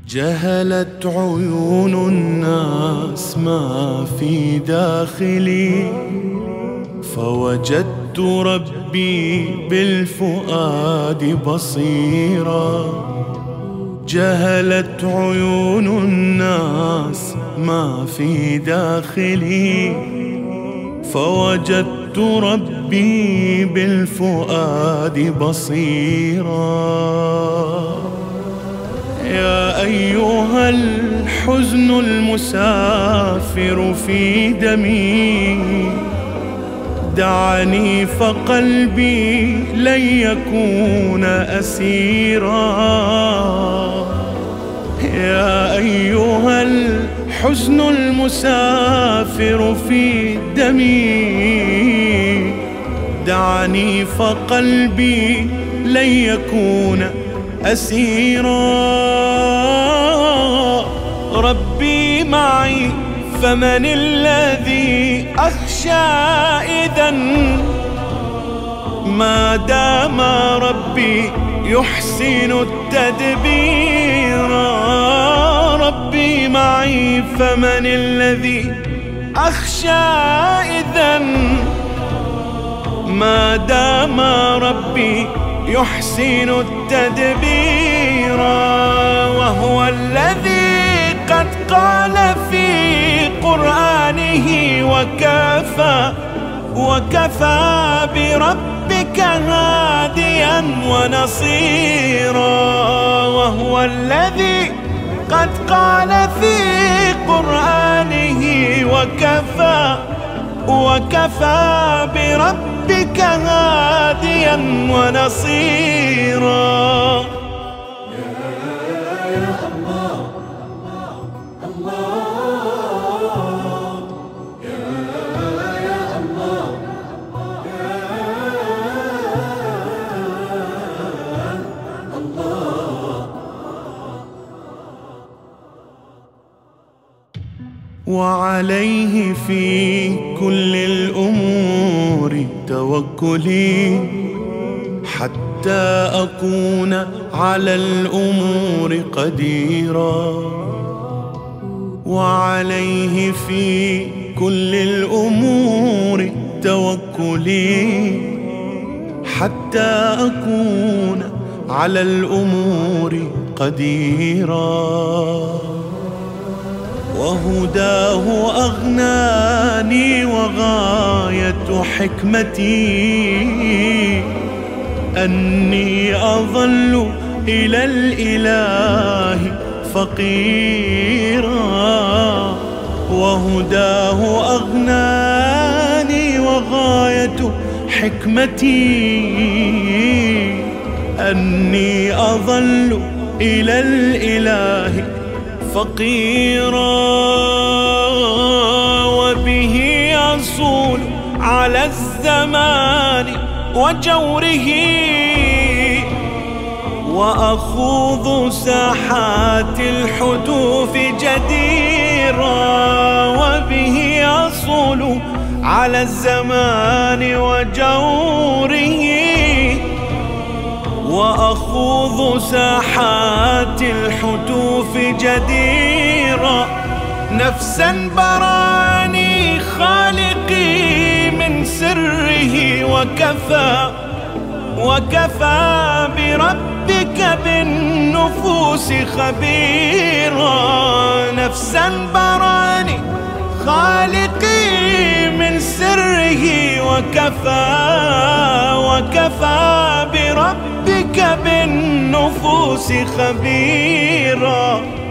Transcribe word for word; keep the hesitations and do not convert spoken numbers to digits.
جهلت عيون الناس ما في داخلي، فوجدت ربي بالفؤاد بصيرا. جهلت عيون الناس ما في داخلي، فوجدت ربي بالفؤاد بصيرا. يا أيها الحزن المسافر في دمي، دعني فقلبي لن يكون أسيرا. يا أيها الحزن المسافر في دمي، دعني فقلبي لن يكون أسيرا. ربي معي فمن الذي أخشى إذن، ما دام ربي يحسن التدبير. ربي معي فمن الذي أخشى إذن، ما دام ربي يحسن التدبير. وهو الذي قد قال في قرآنه وكفى وكفى بربك هاديا ونصيرا. وهو الذي قد قال في قرآنه وكفى وكفى بربك هاديا ونصيرا. وعليه في كل الأمور توكلي، حتى أكون على الأمور قديرا. وعليه في كل الأمور توكلي، حتى أكون على الأمور قديرا. وهداه أغناني وغاية حكمتي، أني أظل إلى الإله فقيرا. وهداه أغناني وغاية حكمتي، أني أظل إلى الإله فقيرا. وبه يصول على الزمان وجوره، وأخوض ساحات الحدوث جديرا. وبه يصول على الزمان وجوره، وأخوض ساحات الحتوف جديرا. نفسا براني خالقي من سره، وكفى وكفى بربك بالنفوس خبيرا. نفسا براني خالقي من سره، وكفى وكفى بربك بالنفوس خبيرا.